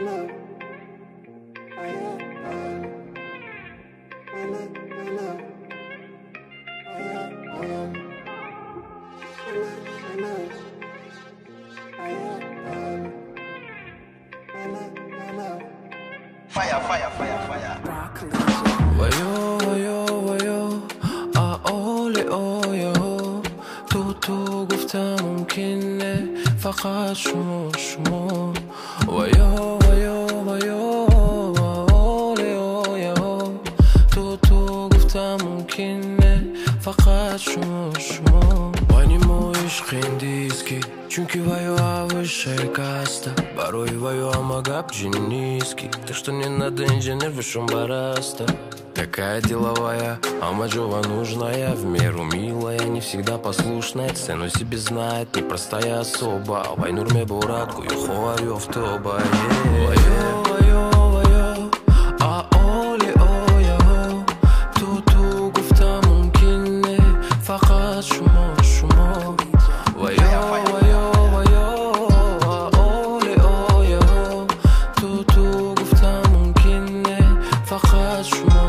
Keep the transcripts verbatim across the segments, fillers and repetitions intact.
Fire, fire, fire, fire. Wayo, wayo, wayo أقولي أويو توتو گفتم ممکنه فقط شما شما ويو ويو ويو أقولي أويو توتو گفتم ممکنه فقط شما شما وانی ما عشقین دیسکی чунки ваю а выше каста Барой ваю а магап джинниски Так что не надо инженер вышел бараста Такая деловая, а маджова нужная В меру милая, не всегда послушная Цену себе знает, непростая особа Вайнурме буратку, юхо арёв тоба Ваю, ваю, ваю, а оли ойо Туту гуфта мумкине Фақат шумо, шумо Ваю, ваю, ваю, а оли ойо Туту гуфта мумкине Фақат шумо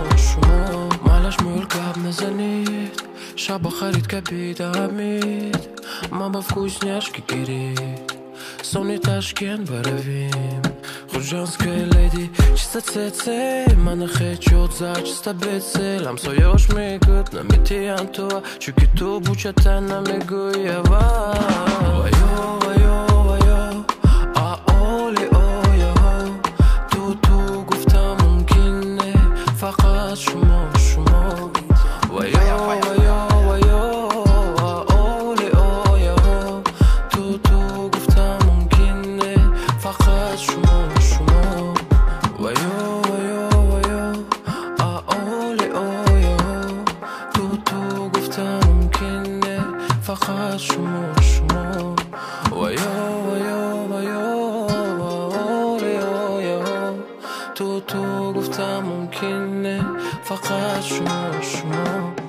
Занят, шаба харит капит амид Мама вкусняшки кирит Сонный Ташкент баравим Хужанская леди, чисто цеце Мана хечот за чисто беце Лам соёш мигут на мити антуа Чуки ту бучата на мигу ява Вайо, вайо, вайо А оли ойо Ту-ту гуфта мумкине Фақат шумо, шумо Вайо, вайо, вайо, أقولي أويو توتو گفتم ممکنه فقط شما شما وایو وایو وایو أقولي أویو توتو گفتم ممکنه فقط شما شما وایو وایو وایو أقولي أویو توتو گفتم ممکنه فقط شما شما